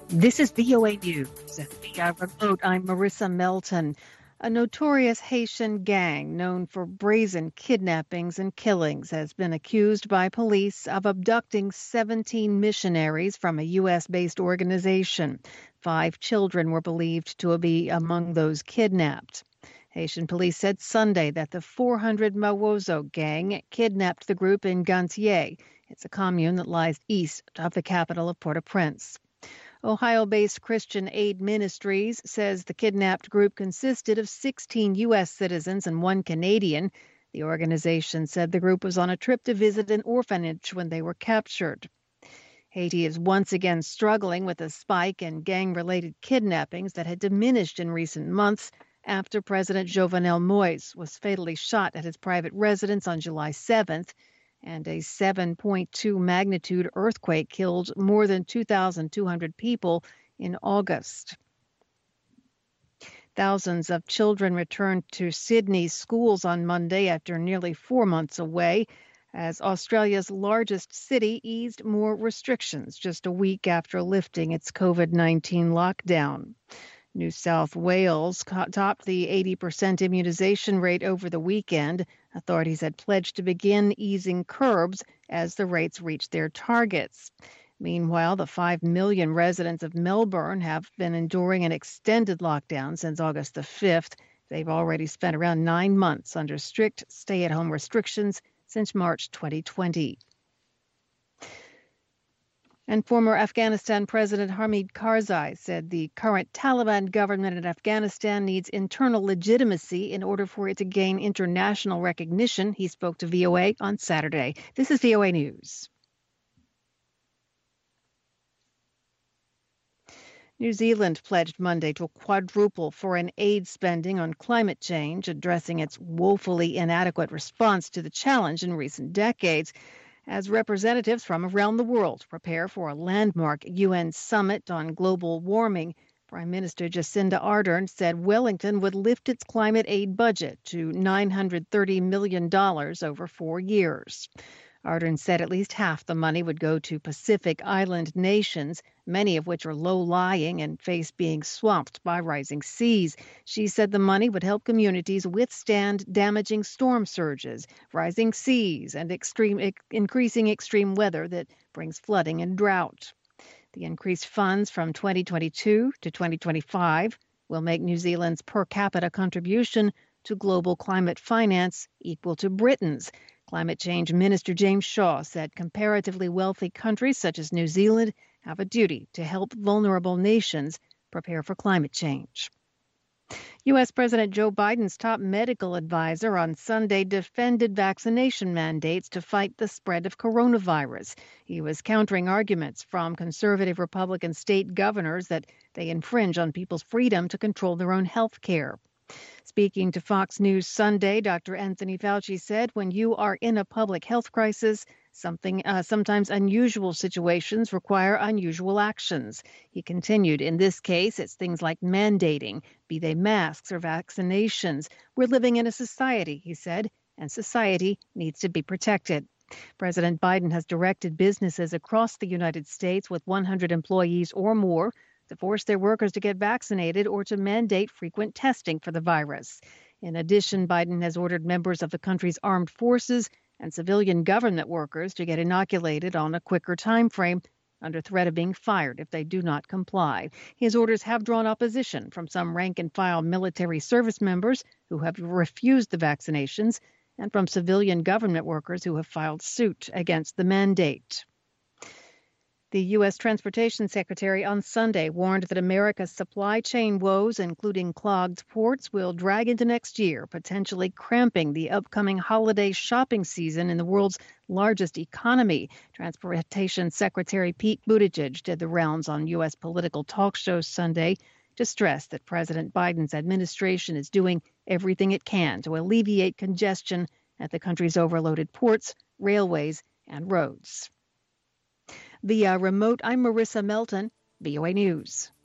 This is VOA News. Via remote, I'm Marissa Melton. A notorious Haitian gang known for brazen kidnappings and killings has been accused by police of abducting 17 missionaries from a U.S.-based organization. 5 children were believed to be among those kidnapped. Haitian police said Sunday that the 400 Mawozo gang kidnapped the group in Gantier. It's a commune that lies east of the capital of Port-au-Prince. Ohio-based Christian Aid Ministries says the kidnapped group consisted of 16 U.S. citizens and 1 Canadian. The organization said the group was on a trip to visit an orphanage when they were captured. Haiti is once again struggling with a spike in gang-related kidnappings that had diminished in recent months after President Jovenel Moïse was fatally shot at his private residence on July 7th. And a 7.2 magnitude earthquake killed more than 2,200 people in August. Thousands of children returned to Sydney's schools on Monday after nearly 4 months away, as Australia's largest city eased more restrictions just a week after lifting its COVID-19 lockdown. New South Wales topped the 80% immunization rate over the weekend. Authorities had pledged to begin easing curbs as the rates reached their targets. Meanwhile, the 5 million residents of Melbourne have been enduring an extended lockdown since August the 5th. They've already spent around 9 months under strict stay-at-home restrictions since March 2020. And former Afghanistan President Hamid Karzai said the current Taliban government in Afghanistan needs internal legitimacy in order for it to gain international recognition. He spoke to VOA on Saturday. This is VOA News. New Zealand pledged Monday to quadruple foreign aid spending on climate change, addressing its woefully inadequate response to the challenge in recent decades. As representatives from around the world prepare for a landmark UN summit on global warming, Prime Minister Jacinda Ardern said Wellington would lift its climate aid budget to $930 million over 4 years. Ardern said at least half the money would go to Pacific Island nations, many of which are low-lying and face being swamped by rising seas. She said the money would help communities withstand damaging storm surges, rising seas, and increasing extreme weather that brings flooding and drought. The increased funds from 2022 to 2025 will make New Zealand's per capita contribution to global climate finance equal to Britain's. Climate Change Minister James Shaw said comparatively wealthy countries such as New Zealand have a duty to help vulnerable nations prepare for climate change. U.S. President Joe Biden's top medical advisor on Sunday defended vaccination mandates to fight the spread of coronavirus. He was countering arguments from conservative Republican state governors that they infringe on people's freedom to control their own health care. Speaking to Fox News Sunday, Dr. Anthony Fauci said when you are in a public health crisis, sometimes unusual situations require unusual actions. He continued, in this case, it's things like mandating, be they masks or vaccinations. We're living in a society, he said, and society needs to be protected. President Biden has directed businesses across the United States with 100 employees or more to force their workers to get vaccinated or to mandate frequent testing for the virus. In addition, Biden has ordered members of the country's armed forces and civilian government workers to get inoculated on a quicker time frame under threat of being fired if they do not comply. His orders have drawn opposition from some rank-and-file military service members who have refused the vaccinations and from civilian government workers who have filed suit against the mandate. The U.S. Transportation Secretary on Sunday warned that America's supply chain woes, including clogged ports, will drag into next year, potentially cramping the upcoming holiday shopping season in the world's largest economy. Transportation Secretary Pete Buttigieg did the rounds on U.S. political talk shows Sunday to stress that President Biden's administration is doing everything it can to alleviate congestion at the country's overloaded ports, railways, and roads. Via remote, I'm Marissa Melton, VOA News.